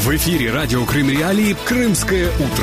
В эфире радио Крым Реалии «Крымское утро».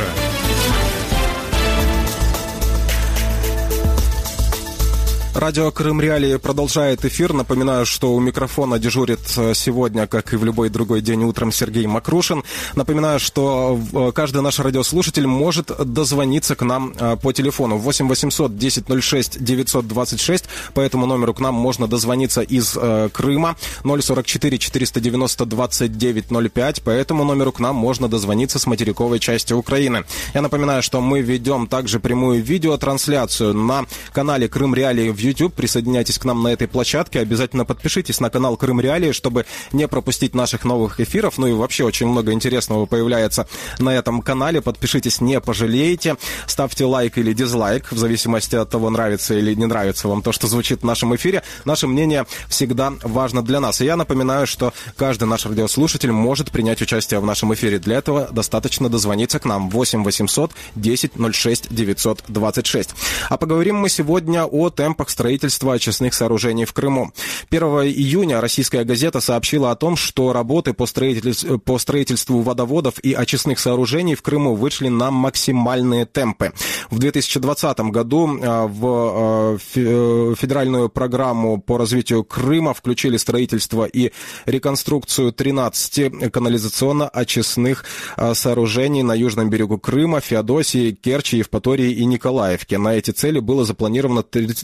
Радио Крым Реалии продолжает эфир. Напоминаю, что у микрофона дежурит сегодня, как и в любой другой день утром, Сергей Макрушин. Напоминаю, что каждый наш радиослушатель может дозвониться к нам по телефону 8 800 1006 926. По этому номеру к нам можно дозвониться из Крыма. 044 490 2905. По этому номеру к нам можно дозвониться с материковой части Украины. Я напоминаю, что мы ведем также прямую видеотрансляцию на канале Крым Реалии в YouTube. Присоединяйтесь к нам на этой площадке. Обязательно подпишитесь на канал Крым Реалии, чтобы не пропустить наших новых эфиров. Ну и вообще очень много интересного появляется на этом канале. Подпишитесь, не пожалеете. Ставьте лайк или дизлайк, в зависимости от того, нравится или не нравится вам то, что звучит в нашем эфире. Наше мнение всегда важно для нас. И я напоминаю, что каждый наш радиослушатель может принять участие в нашем эфире. Для этого достаточно дозвониться к нам 8 800 1006 926. А поговорим мы сегодня о темпах строительства очистных сооружений в Крыму. 1 июня российская газета сообщила о том, что работы по строительству водоводов и очистных сооружений в Крыму вышли на максимальные темпы. В 2020 году в федеральную программу по развитию Крыма включили строительство и реконструкцию 13 канализационно-очистных сооружений на южном берегу Крыма, Феодосии, Керчи, Евпатории и Николаевке. На эти цели было запланировано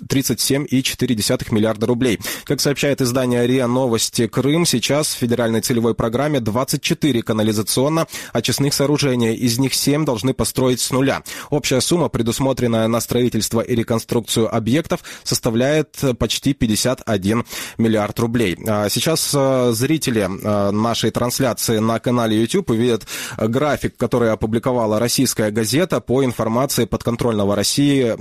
37,4 миллиарда рублей. Как сообщает издание РИА Новости Крым, сейчас в федеральной целевой программе 24 канализационно-очистных сооружения. Из них 7 должны построить с нуля. Общая сумма, предусмотренная на строительство и реконструкцию объектов, составляет почти 51 миллиард рублей. Сейчас зрители нашей трансляции на канале YouTube увидят график, который опубликовала российская газета по информации подконтрольного России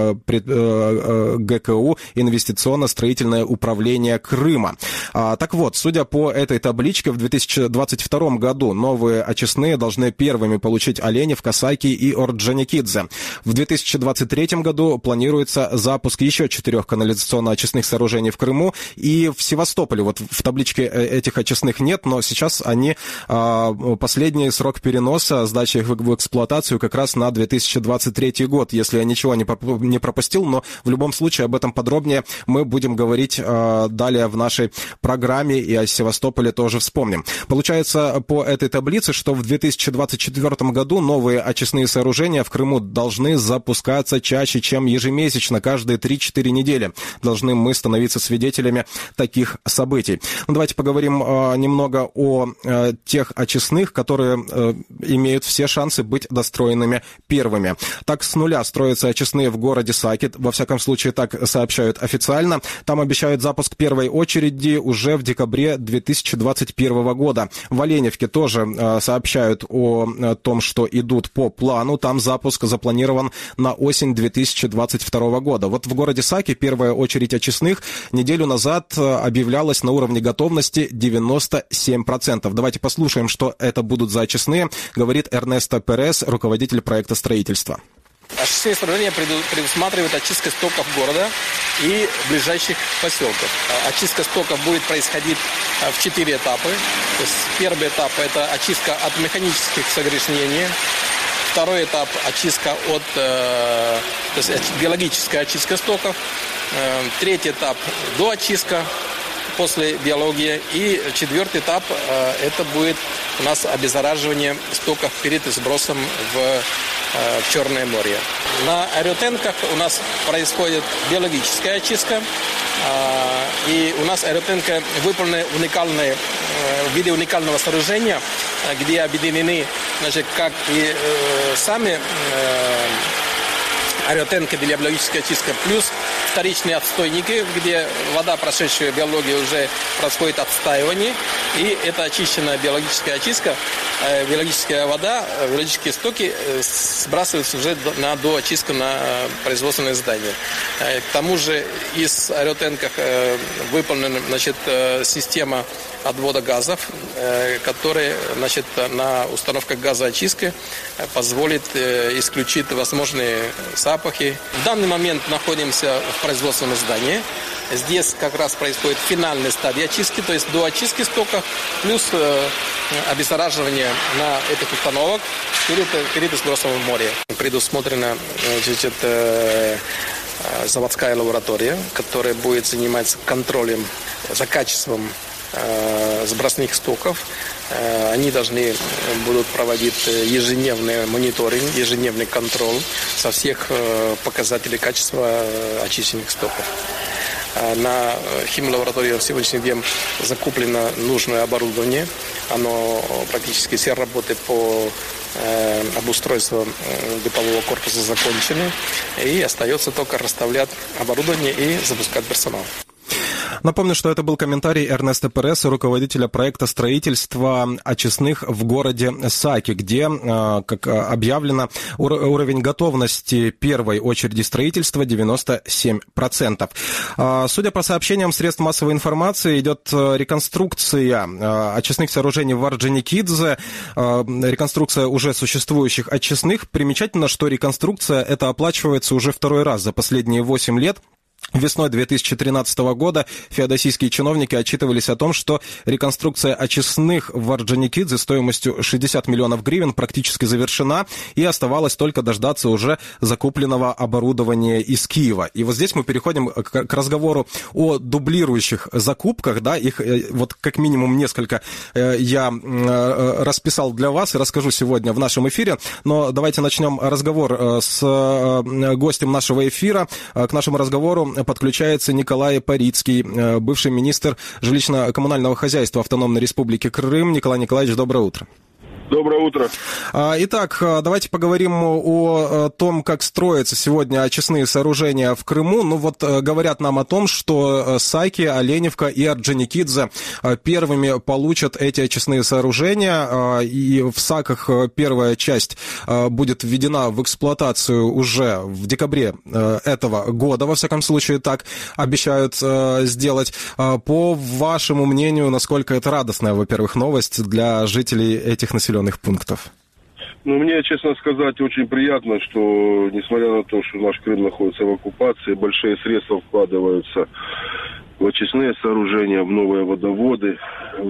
ГКУ «Инвестиционно-строительное управление Крыма». Так вот, судя по этой табличке, в 2022 году новые очистные должны первыми получить Оленевка, Саки и Орджоникидзе. В 2023 году планируется запуск еще 4 канализационно-очистных сооружений в Крыму и в Севастополе. Вот в табличке этих очистных нет, но сейчас они, последний срок переноса, сдачи их в эксплуатацию как раз на 2023 год, если я ничего не пропустил, но в любом случае об этом подробнее мы будем говорить далее в нашей программе, и о Севастополе тоже вспомним. Получается по этой таблице, что в 2024 году новые очистные сооружения в Крыму должны запускаться чаще, чем ежемесячно, каждые 3-4 недели. Должны мы становиться свидетелями таких событий. Ну, давайте поговорим немного о тех очистных, которые имеют все шансы быть достроенными первыми. Так, с нуля строятся очистные в городе Саки, во всяком случае так сообщают официально. Там обещают запуск первой очереди уже в декабре 2021 года. В Оленевке тоже сообщают о том, что идут по плану. Там запуск запланирован на осень 2022 года. Вот в городе Саки первая очередь очистных неделю назад объявлялась на уровне готовности 97%. Давайте послушаем, что это будут за очистные, говорит Эрнесто Перес, руководитель проекта строительства. Очистные сооружения предусматривают очистку стоков города и ближайших поселков. Очистка стоков будет происходить в 4 этапа. То есть первый этап – это очистка от механических загрязнений. Второй этап – очистка от, то есть биологическая очистка стоков. Третий этап – доочистка после биологии. И 4-й этап – это будет у нас обеззараживание стоков перед сбросом в Черное море. На аэротенках у нас происходит биологическая очистка. И у нас аэротенка выполнена в виде уникального сооружения, где объединены, значит, как и сами аэротенки для биологической очистки, плюс вторичные отстойники, где вода, прошедшая биологию, уже происходит отстаивание. И это очищенная биологическая очистка, биологическая вода, биологические стоки сбрасываются уже на доочистку на производственное здание. К тому же из аэротенков выполнена, значит, система отвода газов, которая, значит, на установках газоочистки позволит исключить возможные запахи. В данный момент находимся в производственном здании. Здесь как раз происходит финальная стадия очистки, то есть до очистки стоков, плюс обеззараживание на этих установок перед сбросом в море. Предусмотрена заводская лаборатория, которая будет заниматься контролем за качеством сбросных стоков. Они должны будут проводить ежедневный мониторинг, ежедневный контроль со всех показателей качества очищенных стоков. На химлаборатории на сегодняшний день закуплено нужное оборудование. Оно практически все работы по обустройству бытового корпуса закончены. И остается только расставлять оборудование и запускать персонал. Напомню, что это был комментарий Эрнеста Переса, руководителя проекта строительства очистных в городе Саки, где, как объявлено, уровень готовности первой очереди строительства 97%. Судя по сообщениям средств массовой информации, идет реконструкция очистных сооружений в Орджоникидзе, реконструкция уже существующих очистных. Примечательно, что реконструкция эта оплачивается уже второй раз за последние 8 лет. Весной 2013 года феодосийские чиновники отчитывались о том, что реконструкция очистных в Орджоникидзе стоимостью 60 миллионов гривен практически завершена, и оставалось только дождаться уже закупленного оборудования из Киева. И вот здесь мы переходим к разговору о дублирующих закупках, да, их вот как минимум несколько я расписал для вас и расскажу сегодня в нашем эфире, но давайте начнем разговор с гостем нашего эфира. К нашему разговору подключается Николай Парицкий, бывший министр жилищно-коммунального хозяйства Автономной Республики Крым. Николай Николаевич, доброе утро. Доброе утро. Итак, давайте поговорим о том, как строятся сегодня очистные сооружения в Крыму. Ну вот говорят нам о том, что Саки, Оленевка и Орджоникидзе первыми получат эти очистные сооружения. И в Саках первая часть будет введена в эксплуатацию уже в декабре этого года. Во всяком случае, так обещают сделать. По вашему мнению, насколько это радостная, во-первых, новость для жителей этих населенных пунктов? Ну, мне, честно сказать, очень приятно, что, несмотря на то, что наш Крым находится в оккупации, большие средства вкладываются в очистные сооружения, в новые водоводы,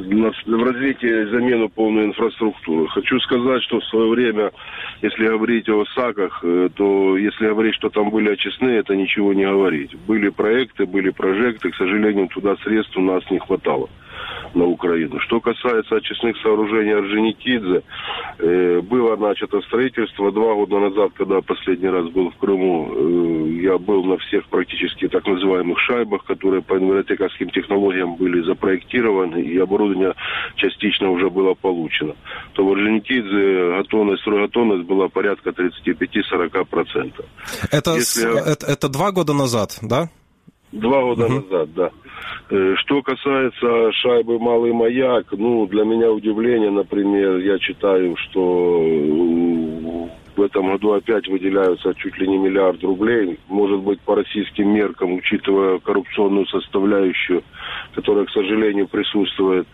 в развитие и замену полной инфраструктуры. Хочу сказать, что в свое время, если говорить о САКах, то если говорить, что там были очистные, это ничего не говорить. Были проекты, были прожекты, к сожалению, туда средств у нас не хватало на Украину. Что касается очистных сооружений Орджоникидзе, было начато строительство 2 года назад, когда последний раз был в Крыму. Я был на всех практически так называемых шайбах, которые по энергетическим технологиям были запроектированы, и оборудование частично уже было получено. То в Орджоникидзе стройготовность была порядка 35-40%. Это 2 года назад, да? 2 года назад, да. Что касается шайбы «Малый маяк», для меня удивление, например, я читаю, что в этом году опять выделяются чуть ли не 1 миллиард рублей. Может быть, по российским меркам, учитывая коррупционную составляющую, которая, к сожалению, присутствует.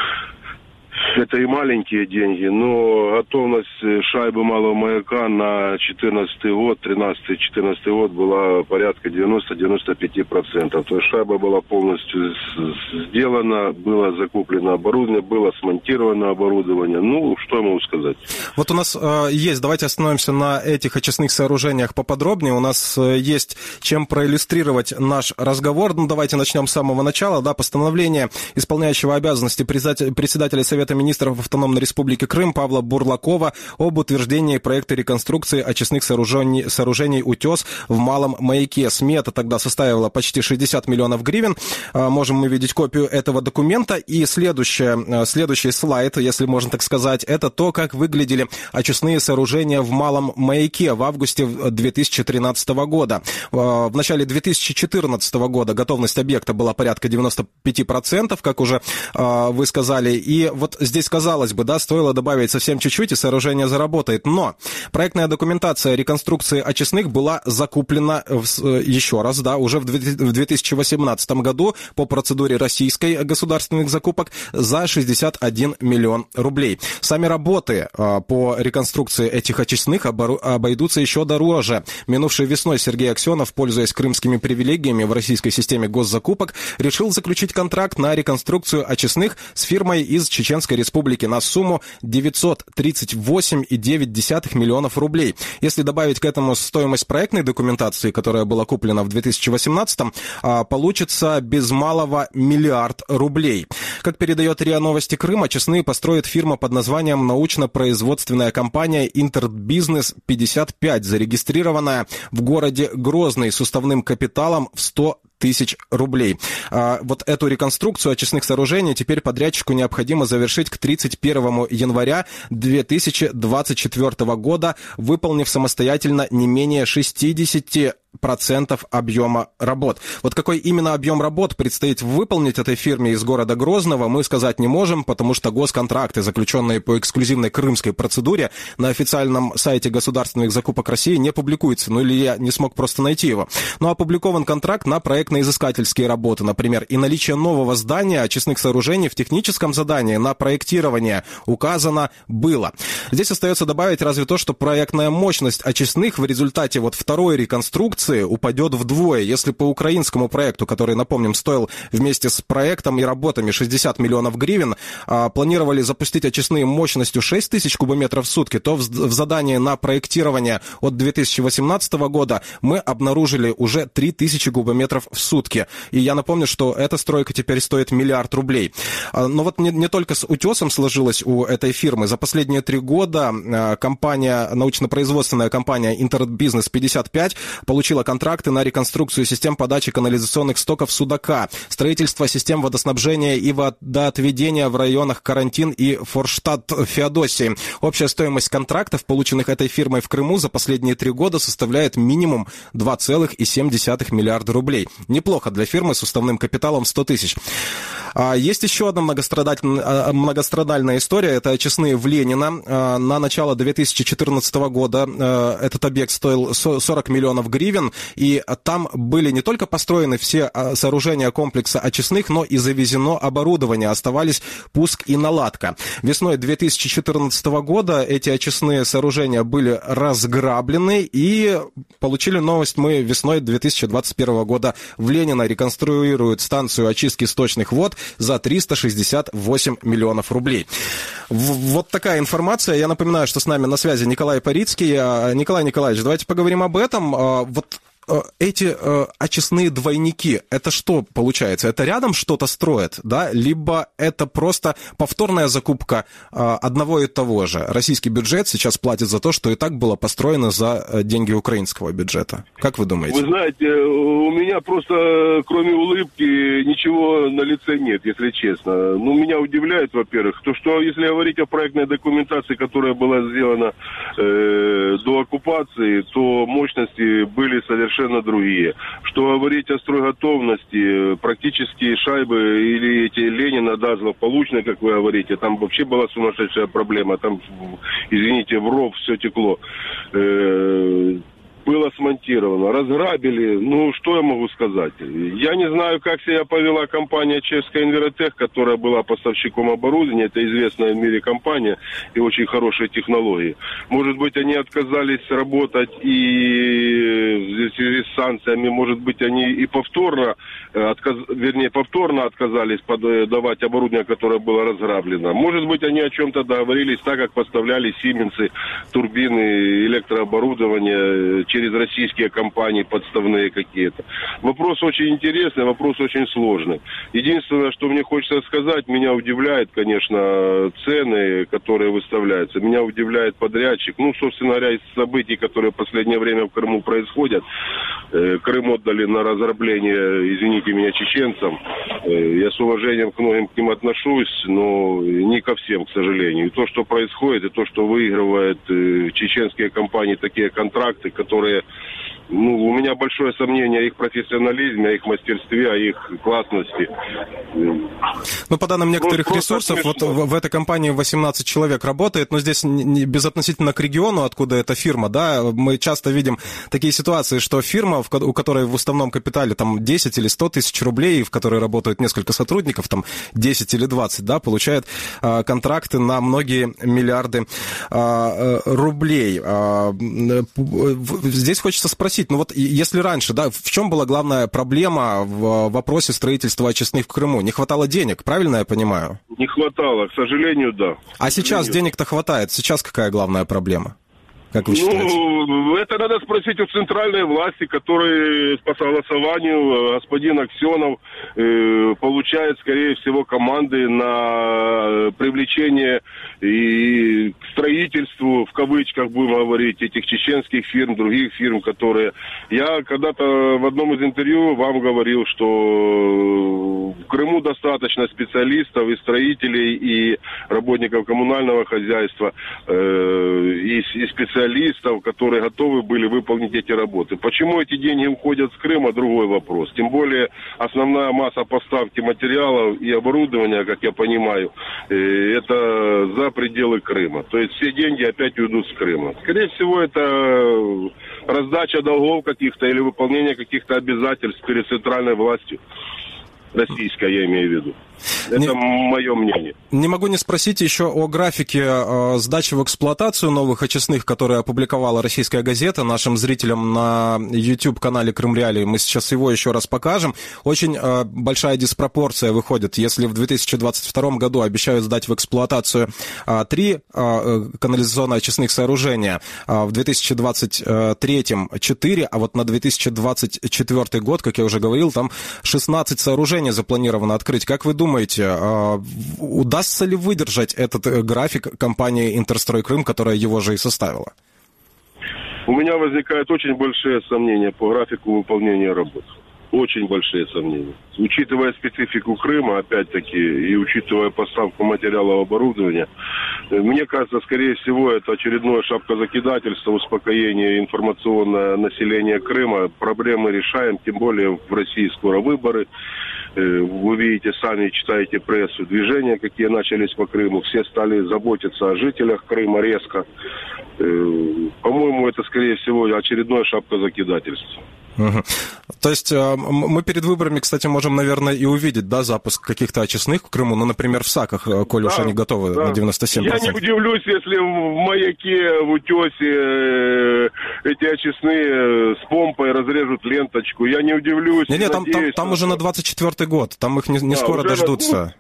Это и маленькие деньги, но готовность шайбы «Малого маяка» на 2014 год, 13-14 год была порядка 90-95%. То есть шайба была полностью сделана, было закуплено оборудование, было смонтировано оборудование. Что я могу сказать? Вот у нас есть, давайте остановимся на этих очистных сооружениях поподробнее. У нас есть чем проиллюстрировать наш разговор. Давайте начнем с самого начала. Постановление исполняющего обязанности председателя Совета министров Автономной Республики Крым Павла Бурлакова об утверждении проекта реконструкции очистных сооружений «УТЕС» в Малом маяке. Смета тогда составила почти 60 миллионов гривен. Можем мы видеть копию этого документа. И следующий слайд, если можно так сказать, это то, как выглядели очистные сооружения в Малом маяке в августе 2013 года. В начале 2014 года готовность объекта была порядка 95%, как уже вы сказали. И вот вот здесь, казалось бы, да, стоило добавить совсем чуть-чуть, и сооружение заработает. Но проектная документация реконструкции очистных была закуплена еще раз, да, уже в 2018 году по процедуре российской государственных закупок за 61 миллион рублей. Сами работы по реконструкции этих очистных обойдутся еще дороже. Минувшей весной Сергей Аксенов, пользуясь крымскими привилегиями в российской системе госзакупок, решил заключить контракт на реконструкцию очистных с фирмой из Чеченской Республики на сумму 938,9 миллионов рублей. Если добавить к этому стоимость проектной документации, которая была куплена в 2018-м, получится без малого миллиард рублей. Как передает РИА Новости Крым, очистные построит фирма под названием научно-производственная компания «Интербизнес 55», зарегистрированная в городе Грозный с уставным капиталом в 100 тысяч рублей. Вот эту реконструкцию очистных сооружений теперь подрядчику необходимо завершить к 31 января 2024 года, выполнив самостоятельно не менее 60% объема работ. Вот какой именно объем работ предстоит выполнить этой фирме из города Грозного, мы сказать не можем, потому что госконтракты, заключенные по эксклюзивной крымской процедуре, на официальном сайте государственных закупок России не публикуются. Ну или я не смог просто найти его. Но опубликован контракт на проектно-изыскательские работы, например, и наличие нового здания очистных сооружений в техническом задании на проектирование указано было. Здесь остается добавить разве то, что проектная мощность очистных в результате вот второй реконструкции упадет вдвое. Если по украинскому проекту, который, напомним, стоил вместе с проектом и работами 60 миллионов гривен, планировали запустить очистные мощностью 6 тысяч кубометров в сутки, то в задании на проектирование от 2018 года мы обнаружили уже 3 тысячи кубометров в сутки. И я напомню, что эта стройка теперь стоит миллиард рублей. Но вот не только с утесом сложилось у этой фирмы. За последние 3 года компания, научно-производственная компания «Интербизнес 55» получила контракты на реконструкцию систем подачи канализационных стоков Судака, строительство систем водоснабжения и водоотведения в районах Карантин и Форштадт-Феодосии. Общая стоимость контрактов, полученных этой фирмой в Крыму за последние 3 года, составляет минимум 2,7 миллиарда рублей. Неплохо для фирмы с уставным капиталом 100 тысяч. Есть еще одна многострадальная история. Это очистные в Ленина. На начало 2014 года этот объект стоил 40 миллионов гривен, и там были не только построены все сооружения комплекса очистных, но и завезено оборудование. Оставались пуск и наладка. Весной 2014 года эти очистные сооружения были разграблены, и получили новость мы весной 2021 года. В Ленина реконструируют станцию очистки сточных вод за 368 миллионов рублей. Вот такая информация. Я напоминаю, что с нами на связи Николай Парицкий. Николай Николаевич, давайте поговорим об этом. Вот эти очистные двойники, это что получается? Это рядом что-то строят, да? Либо это просто повторная закупка одного и того же? Российский бюджет сейчас платит за то, что и так было построено за деньги украинского бюджета. Как вы думаете? Вы знаете, у меня просто кроме улыбки ничего на лице нет, если честно. Ну, меня удивляет, во-первых, то, что если говорить о проектной документации, которая была сделана до оккупации, то мощности были совершенно другие. Что говорить о стройготовности, практически шайбы или эти Ленина, да, злополучные, как вы говорите, там вообще была сумасшедшая проблема. Там, извините, в ров все текло. Было смонтировано, разграбили, ну, что я могу сказать? Я не знаю, как себя повела компания Чешская Инверотех, которая была поставщиком оборудования, это известная в мире компания и очень хорошие технологии. Может быть, они отказались работать и в связи с санкциями, может быть, они и повторно отказались подавать оборудование, которое было разграблено. Может быть, они о чем-то договорились, так как поставляли Сименсы, турбины, электрооборудование через российские компании подставные какие-то. Вопрос очень интересный, вопрос очень сложный. Единственное, что мне хочется сказать, меня удивляет, конечно, цены, которые выставляются. Меня удивляет подрядчик. Ну, собственно говоря, из событий, которые в последнее время в Крыму происходят. Крым отдали на разрабление, извините меня, чеченцам. Я с уважением к многим к ним отношусь, но не ко всем, к сожалению. И то, что происходит, и то, что выигрывают чеченские компании такие контракты, которые которые... Ну, у меня большое сомнение о их профессионализме, о их мастерстве, о их классности. Ну, по данным некоторых ресурсов, вот в этой компании 18 человек работает, но здесь безотносительно к региону, откуда эта фирма, да, мы часто видим такие ситуации, что фирма, у которой в уставном капитале там 10 или 100 тысяч рублей, в которой работают несколько сотрудников, там 10 или 20, да, получает контракты на многие миллиарды рублей. Здесь хочется спросить, ну вот если раньше, да, в чем была главная проблема в вопросе строительства очистных в Крыму? Не хватало денег, правильно я понимаю? Не хватало, к сожалению, да. А сейчас денег-то хватает. Сейчас какая главная проблема? Как вы считаете? Ну, это надо спросить у центральной власти, который по согласованию господин Аксенов получает, скорее всего, команды на привлечение и к строительству, в кавычках будем говорить, этих чеченских фирм, других фирм, которые... Я когда-то в одном из интервью вам говорил, что в Крыму достаточно специалистов и строителей, и работников коммунального хозяйства, и специалистов, которые готовы были выполнить эти работы. Почему эти деньги уходят с Крыма, другой вопрос. Тем более основная масса поставки материалов и оборудования, как я понимаю, это за пределы Крыма. То есть все деньги опять уйдут с Крыма. Скорее всего, это раздача долгов каких-то или выполнение каких-то обязательств перед центральной властью. Российская, я имею в виду. Это мое мнение. Не могу не спросить еще о графике сдачи в эксплуатацию новых очистных, которые опубликовала «Российская газета» нашим зрителям на YouTube-канале «Крым Реалии». Мы сейчас его еще раз покажем. Очень большая диспропорция выходит. Если в 2022 году обещают сдать в эксплуатацию 3 канализационно-очистных сооружения, в 2023 4, а вот на 2024 год, как я уже говорил, там 16 сооружений запланировано открыть. Как вы думаете, удастся ли выдержать этот график компании «Интерстрой Крым», которая его же и составила? У меня возникают очень большие сомнения по графику выполнения работ. Очень большие сомнения. Учитывая специфику Крыма, опять-таки, и учитывая поставку материалов оборудования, мне кажется, скорее всего, это очередное шапкозакидательство, успокоение информационное населения Крыма. Проблемы решаем, тем более в России скоро выборы. Вы видите, сами читаете прессу, движения, какие начались по Крыму. Все стали заботиться о жителях Крыма резко. По-моему, это, скорее всего, очередное шапкозакидательство. Угу. То есть мы перед выборами, кстати, можем, наверное, и увидеть, да, запуск каких-то очистных в Крыму, ну, например, в Саках, коль уж они готовы на 97%. Я не удивлюсь, если в Маяке, в Утесе эти очистные с помпой разрежут ленточку. Я не удивлюсь. Не, там уже на 24-й год, там их не скоро дождутся.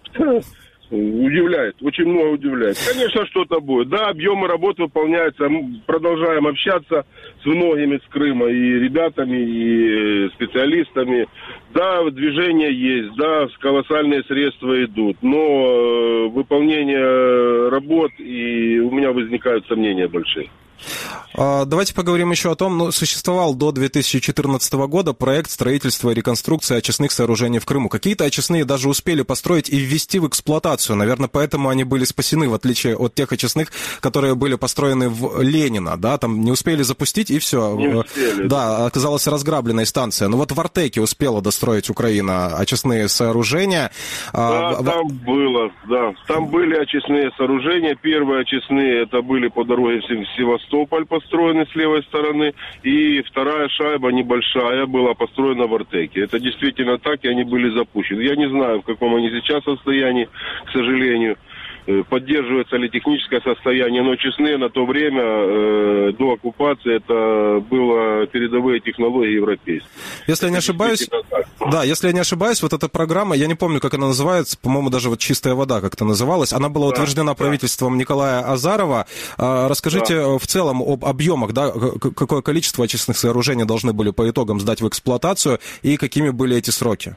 Удивляет, очень много удивляет. Конечно, что-то будет. Да, объемы работ выполняются. Мы продолжаем общаться с многими с Крыма, и ребятами, и специалистами. Да, движение есть, да, колоссальные средства идут. Но выполнение работ, и у меня возникают сомнения большие. Давайте поговорим еще о том, ну, существовал до 2014 года проект строительства и реконструкции очистных сооружений в Крыму. Какие-то очистные даже успели построить и ввести в эксплуатацию. Наверное, поэтому они были спасены, в отличие от тех очистных, которые были построены в Ленина, да, там не успели запустить, и все. Не успели. Да, оказалась разграбленной станция. Но вот в Артеке успела достроить Украина очистные сооружения. Да, там было, да. Там были очистные сооружения. Первые очистные, это были по дороге в Севастополь, построены с левой стороны, и вторая шайба небольшая была построена в Артеке. Это действительно так, и они были запущены. Я не знаю, в каком они сейчас состоянии, к сожалению. Поддерживается ли техническое состояние, но очистные на то время, до оккупации, это было передовые технологии европейские. Если я не ошибаюсь, да, если я не ошибаюсь, вот эта программа, я не помню, как она называется, по-моему, даже вот «Чистая вода» как-то называлась, она была утверждена правительством Николая Азарова. Расскажите в целом об объемах, да, какое количество очистных сооружений должны были по итогам сдать в эксплуатацию, и какими были эти сроки?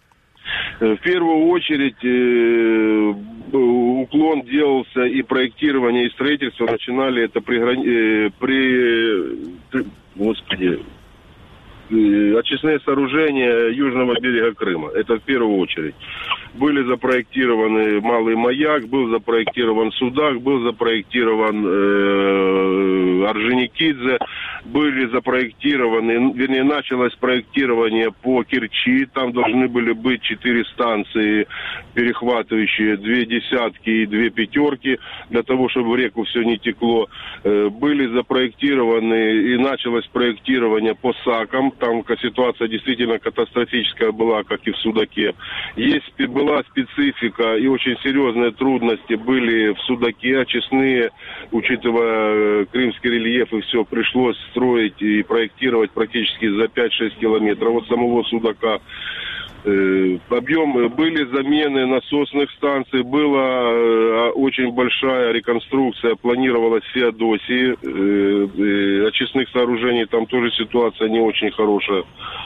В первую очередь уклон делался, и проектирование, и строительство начинали это очистные сооружения южного берега Крыма. Это в первую очередь. Были запроектированы Малый Маяк, был запроектирован Судак, был запроектирован Орджоникидзе, были запроектированы, вернее, началось проектирование по Керчи, там должны были быть 4 станции, перехватывающие 2 десятки и 2 пятерки, для того, чтобы в реку все не текло. Были запроектированы и началось проектирование по САКам, там ситуация действительно катастрофическая была, как и в Судаке. Была специфика и очень серьезные трудности были в Судаке, очистные, учитывая крымский рельеф и все, пришлось строить и проектировать практически за 5-6 километров от самого Судака. Объемы, были замены насосных станций, была очень большая реконструкция, планировалась в Феодосии, очистных сооружений, там тоже ситуация не очень хорошая.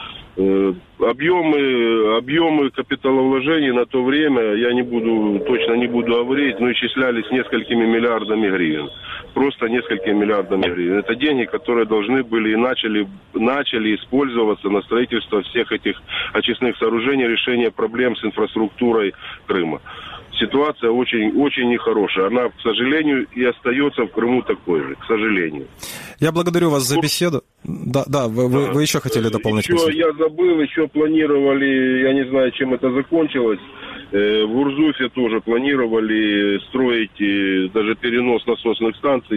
Объемы капиталовложений на то время, я точно не буду говорить, но исчислялись несколькими миллиардами гривен. Просто несколькими миллиардами гривен. Это деньги, которые должны были и начали использоваться на строительство всех этих очистных сооружений, решение проблем с инфраструктурой Крыма. Ситуация очень, очень нехорошая. Она, к сожалению, и остается в Крыму такой же, к сожалению. Я благодарю вас за беседу. Да, вы еще хотели дополнить? Я забыл, еще планировали, я не знаю, чем это закончилось. В Урзуфе тоже планировали строить, даже перенос насосных станций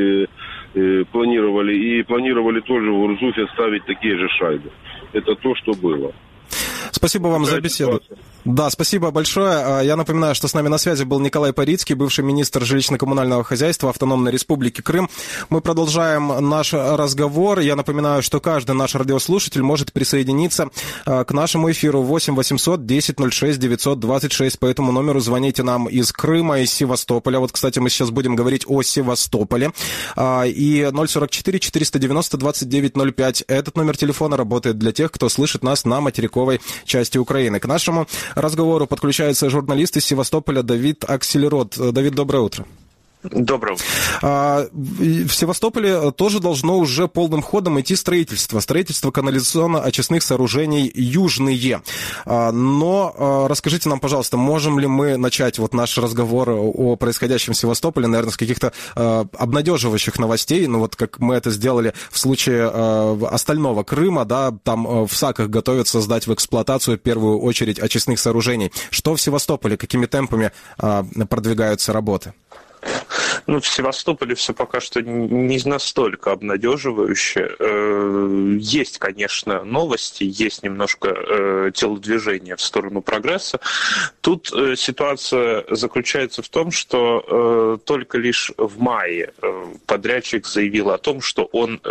планировали тоже в Урзуфе ставить такие же шайбы. Это то, что было. Спасибо вам за беседу. Да, спасибо большое. Я напоминаю, что с нами на связи был Николай Парицкий, бывший министр жилищно-коммунального хозяйства Автономной Республики Крым. Мы продолжаем наш разговор. Я напоминаю, что каждый наш радиослушатель может присоединиться к нашему эфиру 8 800 10 06 926. По этому номеру звоните нам из Крыма, из Севастополя. Вот, кстати, мы сейчас будем говорить о Севастополе. И 044 490 29 05. Этот номер телефона работает для тех, кто слышит нас на материковой части Украины. К нашему разговору подключается журналист из Севастополя Давид Акселерод. Давид, доброе утро. Доброго. В Севастополе тоже должно уже полным ходом идти строительство канализационно-очистных сооружений южные. Но расскажите нам, пожалуйста, можем ли мы начать вот наш разговор о происходящем в Севастополе, наверное, с каких-то обнадеживающих новостей, ну вот как мы это сделали в случае остального Крыма, да, там в САКах готовятся сдать в эксплуатацию в первую очередь очистных сооружений. Что в Севастополе, какими темпами продвигаются работы? В Севастополе все пока что не настолько обнадеживающе. Есть, конечно, новости, есть немножко телодвижения в сторону прогресса. Тут ситуация заключается в том, что только лишь в мае подрядчик заявил о том, что он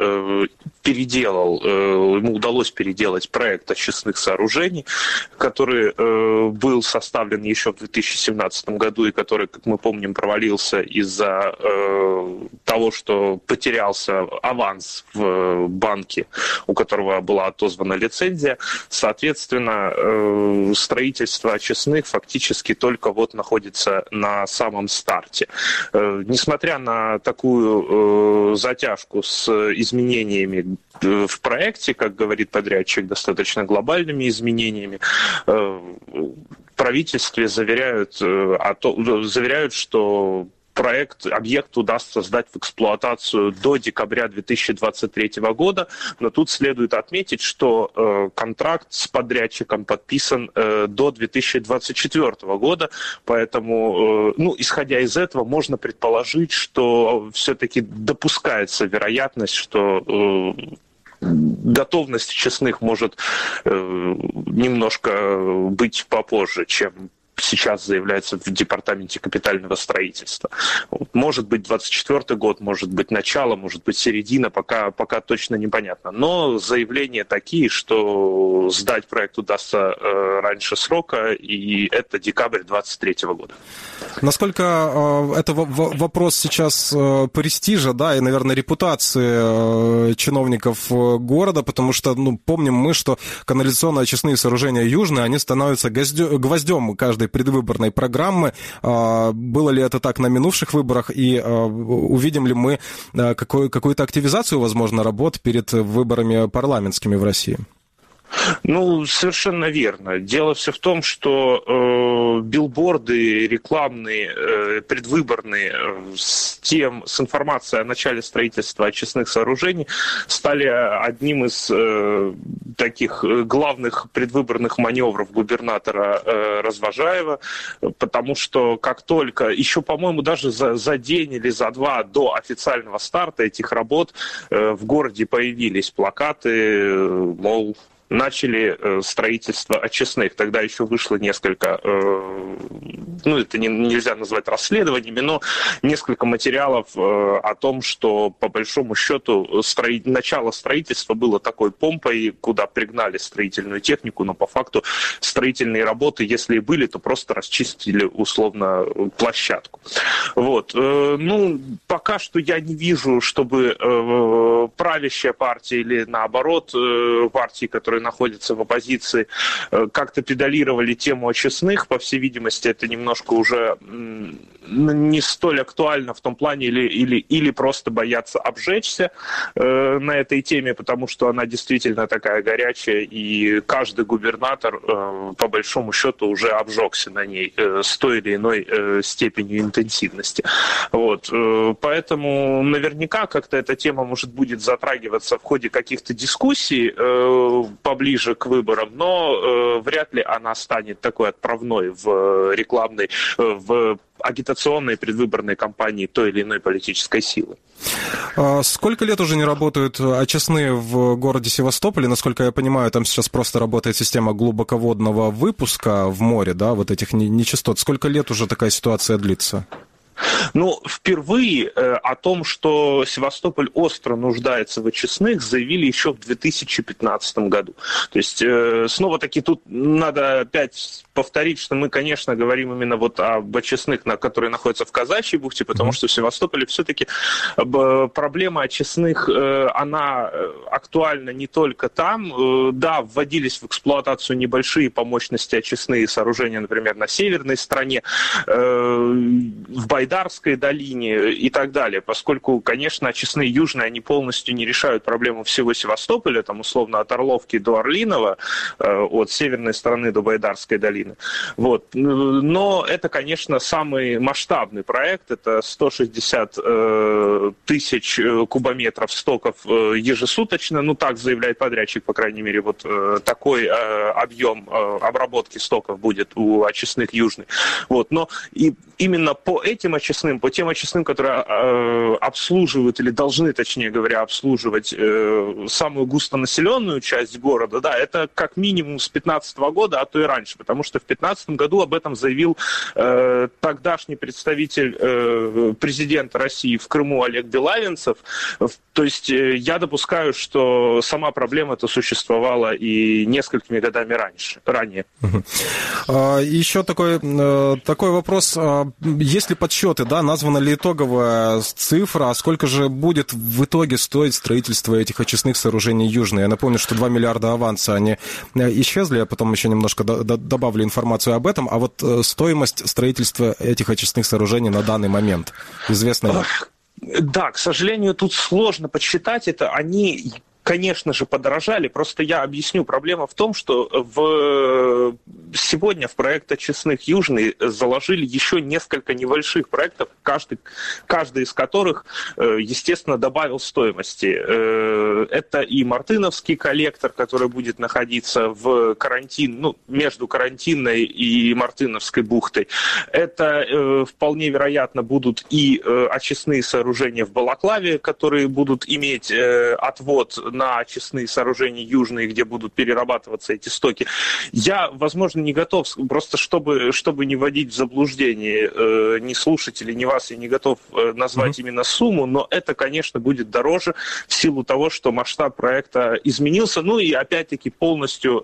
ему удалось переделать проект очистных сооружений, который был составлен еще в 2017 году и который, как мы помним, провалился из-за того, что потерялся аванс в банке, у которого была отозвана лицензия. Соответственно, строительство очистных фактически только вот находится на самом старте. Несмотря на такую затяжку с изменениями в проекте, как говорит подрядчик, достаточно глобальными изменениями, правительстве заверяют, что объект удастся сдать в эксплуатацию до декабря 2023 года, но тут следует отметить, что контракт с подрядчиком подписан до 2024 года, поэтому, исходя из этого, можно предположить, что все-таки допускается вероятность, что готовность очистных может немножко быть попозже, чем сейчас заявляется в департаменте капитального строительства. Может быть 24 год, может быть начало, может быть середина, пока точно непонятно. Но заявления такие, что сдать проект удастся раньше срока, и это декабрь 2023 года. Насколько это вопрос сейчас престижа, да, и, наверное, репутации чиновников города, потому что, помним мы, что канализационно-очистные сооружения южные, они становятся гвоздем каждой предвыборной программы. Было ли это так на минувших выборах, и увидим ли мы какую-то активизацию, возможно, работ перед выборами парламентскими в России? Ну, совершенно верно. Дело все в том, что билборды рекламные, предвыборные с информацией о начале строительства очистных сооружений стали одним из таких главных предвыборных маневров губернатора Развожаева, потому что как только, еще, по-моему, даже за день или за два до официального старта этих работ в городе появились плакаты, мол, начали строительство очистных. Тогда еще вышло несколько, это нельзя назвать расследованиями, но несколько материалов о том, что по большому счету начало строительства было такой помпой, куда пригнали строительную технику, но по факту строительные работы, если и были, то просто расчистили условно площадку. Вот. Пока что я не вижу, чтобы правящая партия или наоборот партии, которые находятся в оппозиции, как-то педалировали тему очистных. По всей видимости, это немножко уже не столь актуально в том плане, или просто боятся обжечься на этой теме, потому что она действительно такая горячая, и каждый губернатор, по большому счету, уже обжегся на ней с той или иной степенью интенсивности. Вот. Поэтому наверняка как-то эта тема, может, будет затрагиваться в ходе каких-то дискуссий поближе к выборам, но вряд ли она станет такой отправной в рекламной, в агитационной предвыборной кампании той или иной политической силы. Сколько лет уже не работают очистные в городе Севастополе? Насколько я понимаю, там сейчас просто работает система глубоководного выпуска в море, да, вот этих нечистот. Сколько лет уже такая ситуация длится? Впервые о том, что Севастополь остро нуждается в очистных, заявили еще в 2015 году. То есть, снова-таки, тут надо опять повторить, что мы, конечно, говорим именно вот об очистных, которые находятся в Казачьей бухте, потому что в Севастополе все-таки проблема очистных, она актуальна не только там. Да, вводились в эксплуатацию небольшие по мощности очистные сооружения, например, на северной стороне, в Байдарской долине и так далее, поскольку, конечно, очистные южные, они полностью не решают проблему всего Севастополя, там, условно, от Орловки до Орлинова, от северной стороны до Байдарской долины. Вот. Но это, конечно, самый масштабный проект, это 160 тысяч кубометров стоков ежесуточно, так заявляет подрядчик, по крайней мере, вот такой объем обработки стоков будет у очистных южных. Вот. Но и именно по этим очистным, по тем очистным, которые обслуживают или должны, точнее говоря, обслуживать самую густонаселенную часть города, да, это как минимум с 2015 года, а то и раньше, потому что в 2015 году об этом заявил тогдашний представитель президента России в Крыму Олег Белавинцев. То есть я допускаю, что сама проблема-то существовала и несколькими годами ранее. Еще такой вопрос. Есть ли подсчеты, да, названа ли итоговая цифра, а сколько же будет в итоге стоить строительство этих очистных сооружений южные? Я напомню, что 2 миллиарда аванса, они исчезли, я потом еще немножко добавлю информацию об этом, а вот стоимость строительства этих очистных сооружений на данный момент известна ли? Да, к сожалению, тут сложно подсчитать это. Они, конечно же, подорожали. Просто я объясню. Проблема в том, что сегодня в проект очистных южный заложили еще несколько небольших проектов, каждый из которых, естественно, добавил стоимости. Это и Мартыновский коллектор, который будет находиться в между Карантинной и Мартыновской бухтой. Это вполне вероятно будут и очистные сооружения в Балаклаве, которые будут иметь отвод на очистные сооружения южные, где будут перерабатываться эти стоки. Я, возможно, не готов, просто чтобы не вводить в заблуждение ни слушателей, ни вас, я не готов назвать именно сумму, но это, конечно, будет дороже в силу того, что масштаб проекта изменился, и опять-таки полностью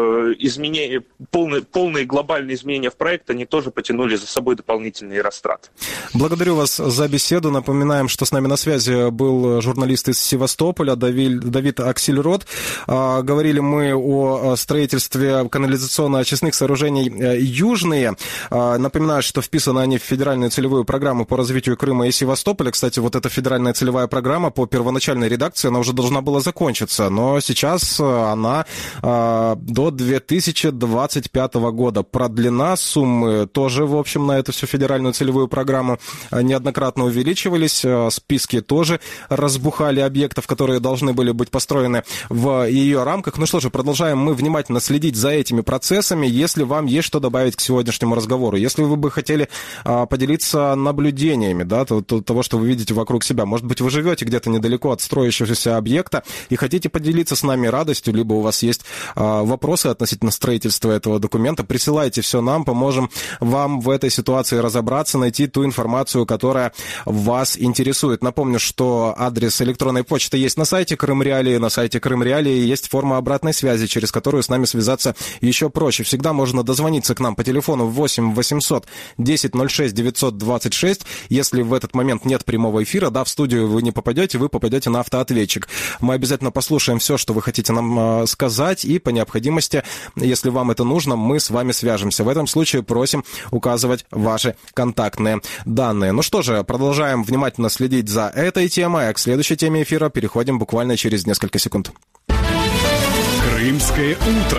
полные глобальные изменения в проекте, они тоже потянули за собой дополнительные растраты. Благодарю вас за беседу. Напоминаем, что с нами на связи был журналист из Севастополя Давид Аксельрод. Говорили мы о строительстве канализационно-очистных очистных сооружений «Южные». Напоминаю, что вписаны они в федеральную целевую программу по развитию Крыма и Севастополя. Кстати, вот эта федеральная целевая программа по первоначальной редакции, она уже должна была закончиться, но сейчас она до 2025 года продлена. Суммы тоже, в общем, на эту всю федеральную целевую программу неоднократно увеличивались. Списки тоже разбухали объектов, которые должны были быть построены в ее рамках. Ну что же, продолжаем мы внимательно следить за этими процессами. Если вам есть что добавить к сегодняшнему разговору, если вы бы хотели поделиться наблюдениями, да, того, что вы видите вокруг себя, может быть, вы живете где-то недалеко от строящегося объекта и хотите поделиться с нами радостью, либо у вас есть вопросы относительно строительства этого документа, присылайте все нам, поможем вам в этой ситуации разобраться, найти ту информацию, которая вас интересует. Напомню, что адрес электронной почты есть на сайте Крым Реалии. На сайте Крым Реалии есть форма обратной связи, через которую с нами связаться еще проще. Всегда можно дозвониться к нам по телефону 8 800 10 06 926. Если в этот момент нет прямого эфира, да, в студию вы не попадете, вы попадете на автоответчик. Мы обязательно послушаем все, что вы хотите нам сказать, и по необходимости, если вам это нужно, мы с вами свяжемся. В этом случае просим указывать ваши контактные данные. Ну что же, продолжаем внимательно следить за этой темой, а к следующей теме эфира переходим буквально через несколько секунд. Крымское утро.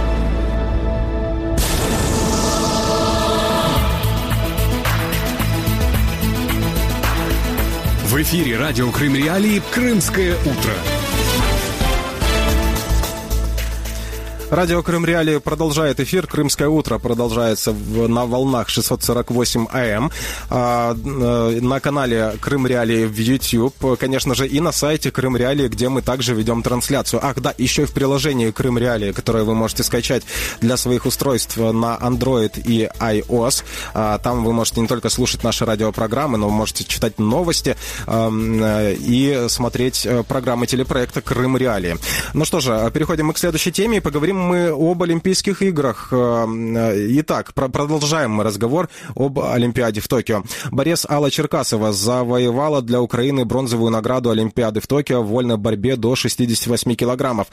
В эфире радио Крым Реалии «Крымское утро». Радио Крым Реалии продолжает эфир. Крымское утро продолжается на волнах 648 АМ, на канале Крым Реалии в YouTube, конечно же, и на сайте Крым Реалии, где мы также ведем трансляцию. Ах, да, еще и в приложении Крым Реалии, которое вы можете скачать для своих устройств на Android и iOS. Там вы можете не только слушать наши радиопрограммы, но вы можете читать новости и смотреть программы телепроекта Крым Реалии. Ну что же, переходим мы к следующей теме и поговорим мы об Олимпийских играх. Итак, продолжаем мы разговор об Олимпиаде в Токио. Борец Алла Черкасова завоевала для Украины бронзовую награду Олимпиады в Токио в вольной борьбе до 68 килограммов.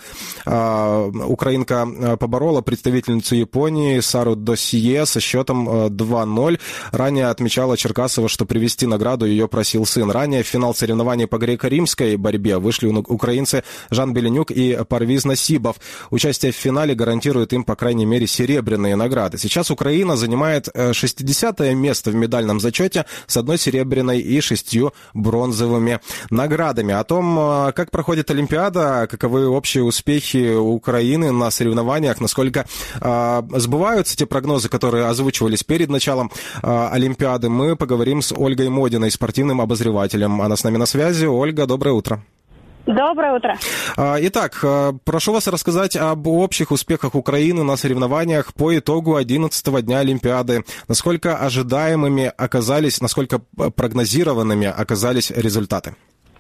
Украинка поборола представительницу Японии Сару Досье со счетом 2-0. Ранее отмечала Черкасова, что привезти награду ее просил сын. Ранее в финал соревнований по греко-римской борьбе вышли украинцы Жан Беленюк и Парвиз Насибов. Участие в финале гарантирует им, по крайней мере, серебряные награды. Сейчас Украина занимает 60-е место в медальном зачете с 1 серебряной и 6 бронзовыми наградами. О том, как проходит Олимпиада, каковы общие успехи Украины на соревнованиях, насколько сбываются те прогнозы, которые озвучивались перед началом Олимпиады, мы поговорим с Ольгой Модиной, спортивным обозревателем. Она с нами на связи. Ольга, доброе утро. Доброе утро. Итак, прошу вас рассказать об общих успехах Украины на соревнованиях по итогу 11-го дня Олимпиады. Насколько ожидаемыми оказались, насколько прогнозированными оказались результаты?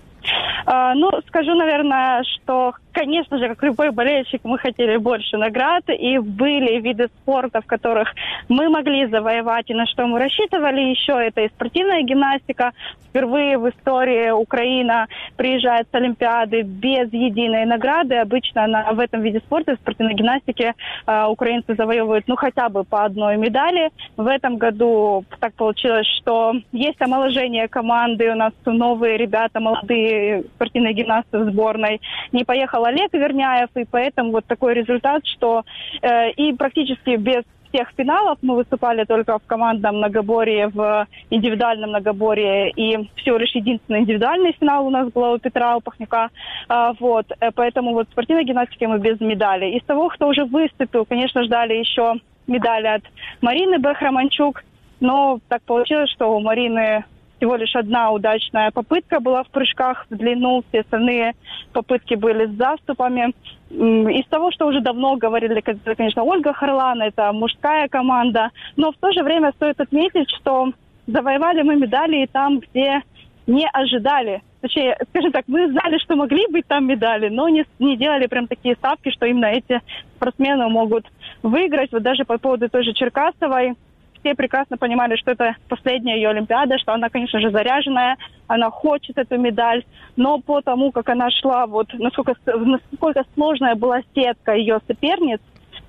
Ну, скажу, наверное, что, конечно же, как любой болельщик, мы хотели больше наград, и были виды спорта, в которых мы могли завоевать, и на что мы рассчитывали еще. Это и спортивная гимнастика. Впервые в истории Украина приезжает с Олимпиады без единой награды. Обычно в этом виде спорта, в спортивной гимнастике, украинцы завоевывают, хотя бы по одной медали. В этом году так получилось, что есть омоложение команды, у нас новые ребята, молодые спортивные гимнасты в сборной. Не поехал Олег Верняев, и поэтому вот такой результат, что и практически без всех финалов мы выступали только в командном многоборье, в индивидуальном многоборье, и всего лишь единственный индивидуальный финал у нас был у Петра Упахнюка. Поэтому вот в спортивной гимнастике мы без медалей. Из того, кто уже выступил, конечно, ждали еще медали от Марины Бэх-Романчук, но так получилось, что у Марины всего лишь одна удачная попытка была в прыжках в длину, все остальные попытки были с заступами. Из того, что уже давно говорили, конечно, Ольга Харлан, это мужская команда, но в то же время стоит отметить, что завоевали мы медали и там, где не ожидали. Точнее, скажем так, мы знали, что могли быть там медали, но не делали прям такие ставки, что именно эти спортсмены могут выиграть. Вот даже по поводу той же Черкасовой, все прекрасно понимали, что это последняя ее Олимпиада, что она, конечно же, заряженная, она хочет эту медаль, но по тому, как она шла, вот насколько сложная была сетка ее соперниц,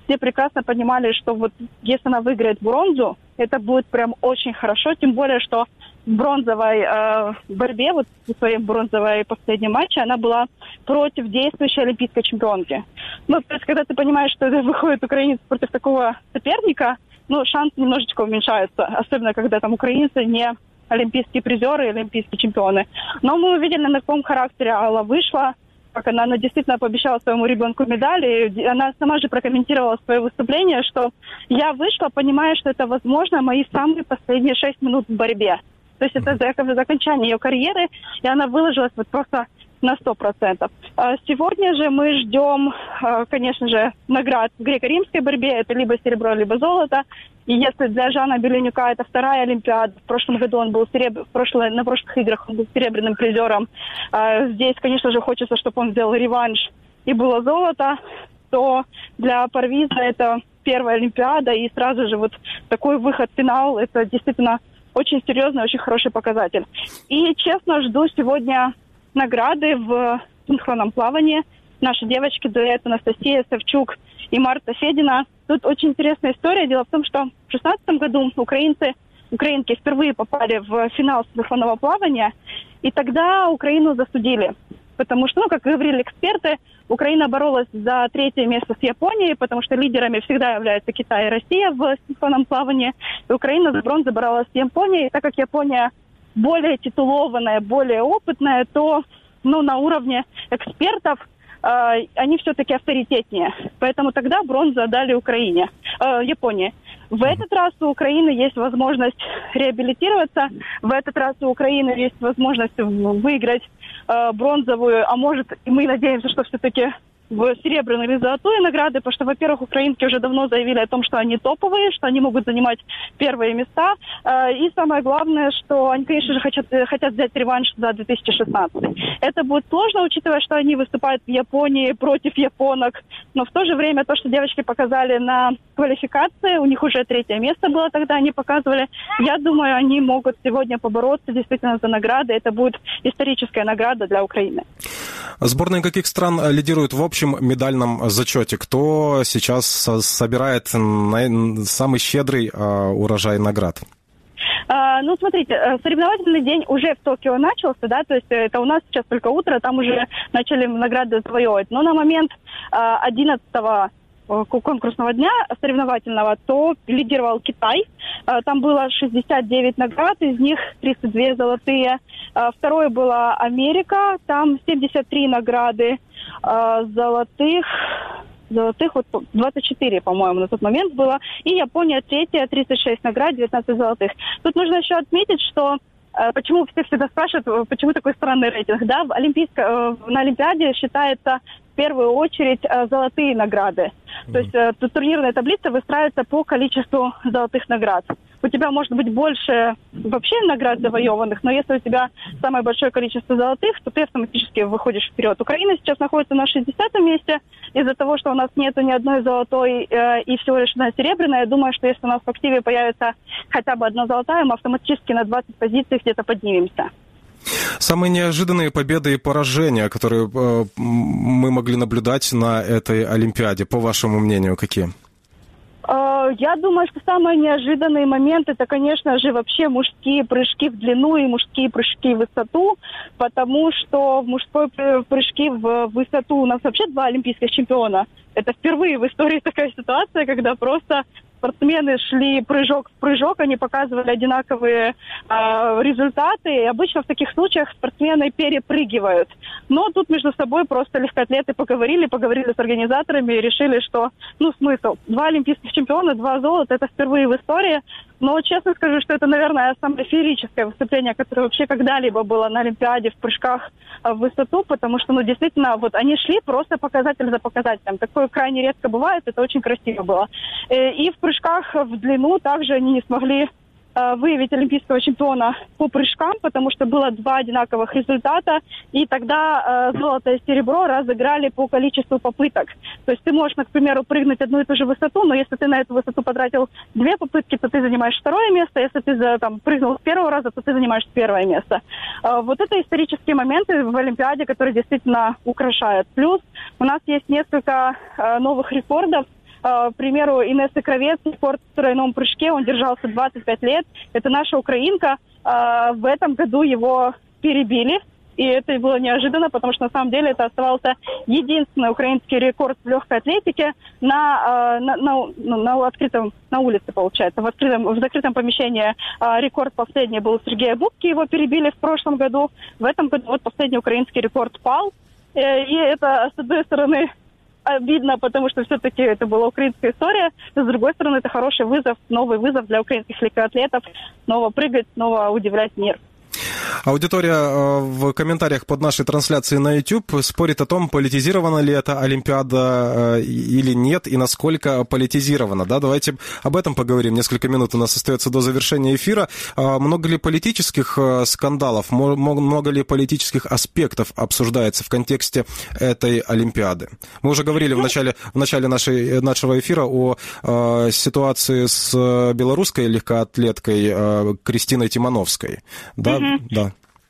все прекрасно понимали, что вот если она выиграет бронзу, это будет прям очень хорошо, тем более, что в бронзовой борьбе, вот в своей бронзовой последнем матче, она была против действующей олимпийской чемпионки. Ну, то есть, когда ты понимаешь, что это выходит украинец против такого соперника, ну, шансы немножечко уменьшаются, особенно когда там украинцы не олимпийские призеры и олимпийские чемпионы. Но мы увидели, на каком характере Алла вышла, как она действительно пообещала своему ребенку медаль, и она сама же прокомментировала свое выступление, что я вышла, понимая, что это, возможно, мои самые последние 6 минут в борьбе. То есть это окончание ее карьеры, и она выложилась вот просто на 100%. Сегодня же мы ждем, конечно же, наград в греко-римской борьбе. Это либо серебро, либо золото. И если для Жана Беленюка это вторая Олимпиада, в прошлом году он был на прошлых играх он был серебряным призером. Здесь, конечно же, хочется, чтобы он сделал реванш и было золото, то для Парвиза это первая Олимпиада, и сразу же вот такой выход в финал, это действительно очень серьезный, очень хороший показатель. И, честно, жду сегодня награды в синхронном плавании. Наши девочки, дуэт Анастасия Савчук и Марта Федина. Тут очень интересная история. Дело в том, что в 2016 году украинки впервые попали в финал синхронного плавания, и тогда Украину засудили. Потому что, как говорили эксперты, Украина боролась за 3-е место с Японией, потому что лидерами всегда являются Китай и Россия в синхронном плавании. И Украина за бронзу боролась с Японией. И так как Япония более титулованная, более опытная, то на уровне экспертов они все-таки авторитетнее. Поэтому тогда бронзу отдали Японии. В этот раз у Украины есть возможность реабилитироваться. В этот раз у Украины есть возможность выиграть бронзовую, а может, и мы надеемся, что все-таки в серебряную или золотую награды, потому что, во-первых, украинки уже давно заявили о том, что они топовые, что они могут занимать первые места. И самое главное, что они, конечно же, хотят взять реванш за 2016. Это будет сложно, учитывая, что они выступают в Японии против японок. Но в то же время то, что девочки показали на квалификации, у них уже 3-е место было тогда, они показывали. Я думаю, они могут сегодня побороться действительно за награды. Это будет историческая награда для Украины. Сборные каких стран лидируют в общем медальном зачете? Кто сейчас собирает самый щедрый урожай наград? Смотрите, соревновательный день уже в Токио начался, да, то есть это у нас сейчас только утро, там уже начали награды завоевывать. Но на момент 11-го конкурсного дня соревновательного, то лидировал Китай. Там было 69 наград, из них 32 золотые. Второе была Америка, там 73 награды золотых вот 24, по-моему, на тот момент было. И Япония третья, 36 наград, 19 золотых. Тут нужно еще отметить, что почему все всегда спрашивают, почему такой странный рейтинг, да? На Олимпиаде считается в первую очередь золотые награды. То есть турнирная таблица выстраивается по количеству золотых наград. У тебя может быть больше вообще наград завоеванных, но если у тебя самое большое количество золотых, то ты автоматически выходишь вперед. Украина сейчас находится на 60-м месте. Из-за того, что у нас нету ни одной золотой и всего лишь одна серебряная, я думаю, что если у нас в активе появится хотя бы одна золотая, мы автоматически на 20 позиций где-то поднимемся. Самые неожиданные победы и поражения, которые мы могли наблюдать на этой Олимпиаде, по вашему мнению, какие? Я думаю, что самые неожиданные моменты, это, конечно же, вообще мужские прыжки в длину и мужские прыжки в высоту, потому что в мужской прыжки в высоту у нас вообще 2 олимпийских чемпиона. Это впервые в истории такая ситуация, когда просто спортсмены шли прыжок в прыжок, они показывали одинаковые результаты. И обычно в таких случаях спортсмены перепрыгивают. Но тут между собой просто легкоатлеты поговорили с организаторами и решили, что смысл. 2 олимпийских чемпиона, 2 золота, это впервые в истории. Но честно скажу, что это, наверное, самое феерическое выступление, которое вообще когда-либо было на Олимпиаде в прыжках в высоту, потому что, действительно, вот они шли просто показатель за показателем. Такое крайне редко бывает, это очень красиво было. И в прыжках в длину также они не смогли выявить олимпийского чемпиона по прыжкам, потому что было 2 одинаковых результата, и тогда золото и серебро разыграли по количеству попыток. То есть ты можешь, к примеру, прыгнуть одну и ту же высоту, но если ты на эту высоту потратил 2 попытки, то ты занимаешь 2-е место, если ты прыгнул с 1-го раза, то ты занимаешь 1-е место. Вот это исторические моменты в Олимпиаде, которые действительно украшают. Плюс у нас есть несколько новых рекордов К примеру, Инессы Кравец, рекорд в тройном прыжке, он держался 25 лет. Это наша украинка. В этом году его перебили. И это было неожиданно, потому что на самом деле это оставался единственный украинский рекорд в легкой атлетике на открытом, на улице, получается. В закрытом помещении рекорд последний был Сергея Бубки, его перебили в прошлом году. В этом году вот последний украинский рекорд пал. И это, с одной стороны, обидно, потому что все-таки это была украинская история. С другой стороны, это хороший вызов, новый вызов для украинских легкоатлетов. Снова прыгать, снова удивлять мир. Аудитория в комментариях под нашей трансляцией на YouTube спорит о том, политизирована ли эта Олимпиада или нет, и насколько политизирована. Да? Давайте об этом поговорим. Несколько минут у нас остается до завершения эфира. Много ли политических скандалов, много ли политических аспектов обсуждается в контексте этой Олимпиады? Мы уже говорили в начале нашего эфира о ситуации с белорусской легкоатлеткой Кристиной Тимановской. Да? Да.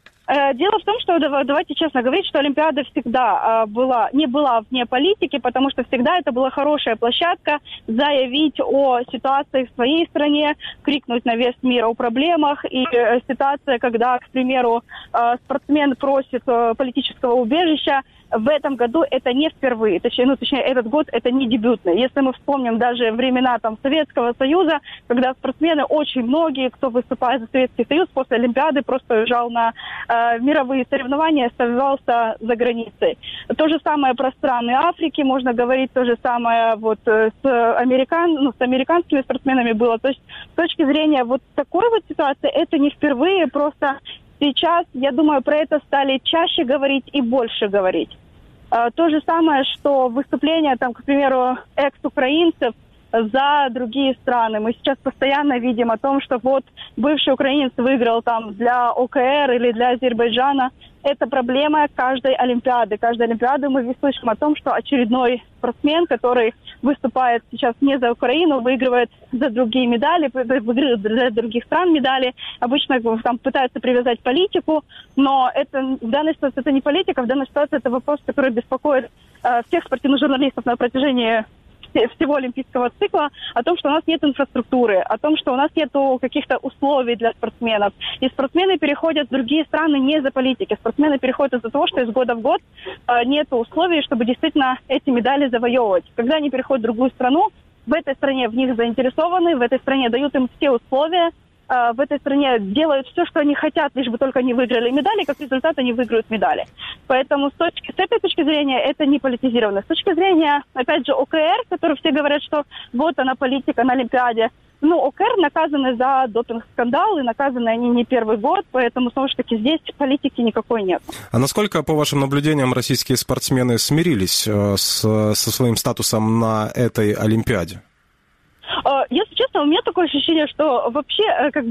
Дело в том, что, давайте честно говорить, что Олимпиада всегда не была вне политики, потому что всегда это была хорошая площадка заявить о ситуации в своей стране, крикнуть на весь мир о проблемах. И ситуация, когда, к примеру, спортсмен просит политического убежища, в этом году это не впервые, точнее, этот год это не дебютный. Если мы вспомним даже времена Советского Союза, когда спортсмены, очень многие, кто выступает за Советский Союз, после Олимпиады просто уезжал на мировые соревнования, оставался за границей. То же самое про страны Африки, можно говорить то же самое с американскими спортсменами было. То есть с точки зрения такой ситуации, это не впервые, просто сейчас, я думаю, про это стали чаще говорить и больше говорить. То же самое, что выступления, к примеру, экс-украинцев за другие страны. Мы сейчас постоянно видим о том, что бывший украинец выиграл для ОКР или для Азербайджана. Это проблема каждой Олимпиады. Каждой Олимпиады мы слышим о том, что очередной спортсмен, который выступает сейчас не за Украину, выигрывает за другие медали, выигрывает для других стран медали. Обычно пытаются привязать политику, но в данной ситуации это не политика, в данной ситуации это вопрос, который беспокоит всех спортивных журналистов на протяжении всего олимпийского цикла, о том, что у нас нет инфраструктуры, о том, что у нас нет каких-то условий для спортсменов. И спортсмены переходят в другие страны не из-за политики. Спортсмены переходят из-за того, что из года в год нет условий, чтобы действительно эти медали завоевывать. Когда они переходят в другую страну, в этой стране в них заинтересованы, в этой стране дают им все условия, в этой стране делают все, что они хотят, лишь бы только они выиграли медали, как результат они выиграют медали. Поэтому с этой точки зрения это не политизировано. С точки зрения, опять же, ОКР, который все говорят, что она политика на Олимпиаде. ОКР наказаны за допинг-скандал, и наказаны они не первый год, поэтому, снова же таки, здесь политики никакой нет. А насколько, по вашим наблюдениям, российские спортсмены смирились со своим статусом на этой Олимпиаде? Если честно, у меня такое ощущение, что вообще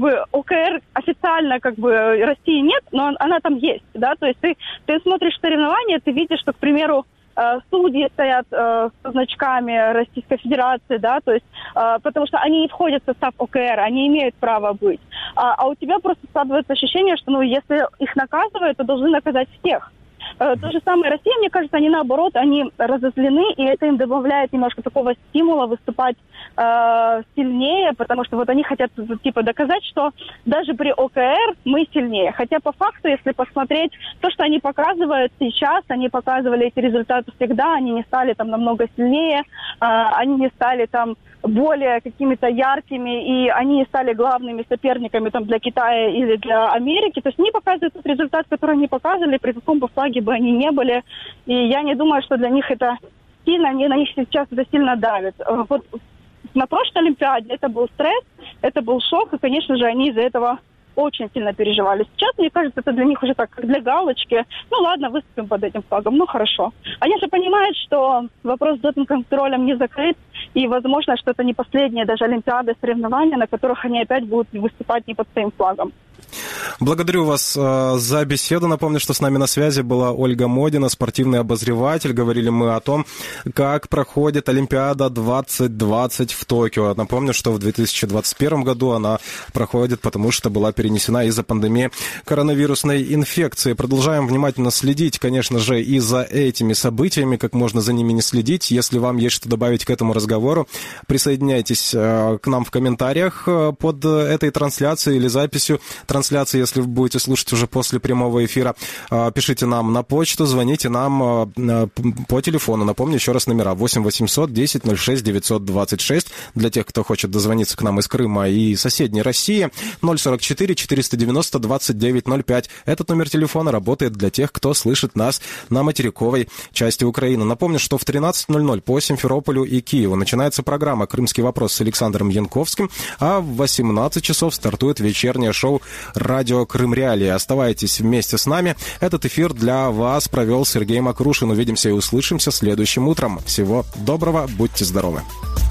ОКР официально России нет, но она там есть, да, то есть ты смотришь соревнования, ты видишь, что, к примеру, судьи стоят со значками Российской Федерации, да, то есть, потому что они не входят в состав ОКР, они имеют право быть. А у тебя просто складывается ощущение, что, если их наказывают, то должны наказать всех. То же самое Россия, мне кажется, они наоборот, они разозлены, и это им добавляет немножко такого стимула выступать сильнее, потому что они хотят доказать, что даже при ОКР мы сильнее. Хотя по факту, если посмотреть то, что они показывают сейчас, они показывали эти результаты всегда, они не стали намного сильнее, они не стали более какими-то яркими, и они не стали главными соперниками для Китая или для Америки. То есть они показывают тот результат, который они показывали, при каком бы флаге бы они не были. И я не думаю, что для них это сильно, на них сейчас это сильно давит. На прошлой Олимпиаде это был стресс, это был шок, и, конечно же, они из-за этого очень сильно переживали. Сейчас, мне кажется, это для них уже как для галочки. Ладно, выступим под этим флагом, хорошо. Они же понимают, что вопрос с допинг-контролем не закрыт, и, возможно, что это не последняя даже Олимпиада, соревнования, на которых они опять будут выступать не под своим флагом. Благодарю вас за беседу. Напомню, что с нами на связи была Ольга Модина, спортивный обозреватель. Говорили мы о том, как проходит Олимпиада 2020 в Токио. Напомню, что в 2021 году она проходит, потому что была перенесена из-за пандемии коронавирусной инфекции. Продолжаем внимательно следить, конечно же, и за этими событиями, как можно за ними не следить. Если вам есть что добавить к этому разговору, присоединяйтесь к нам в комментариях под этой трансляцией или записью трансляции, если вы будете слушать уже после прямого эфира. Пишите нам на почту, звоните нам по телефону. Напомню еще раз номера 8 800 10 06 926 для тех, кто хочет дозвониться к нам из Крыма и соседней России. 044 490 29 05. Этот номер телефона работает для тех, кто слышит нас на материковой части Украины. Напомню, что в 13:00 по Симферополю и Киеву начинается программа «Крымский вопрос» с Александром Янковским, а в 18 часов стартует вечернее шоу «Радио Крым Реалии». Оставайтесь вместе с нами. Этот эфир для вас провел Сергей Макрушин. Увидимся и услышимся следующим утром. Всего доброго, будьте здоровы.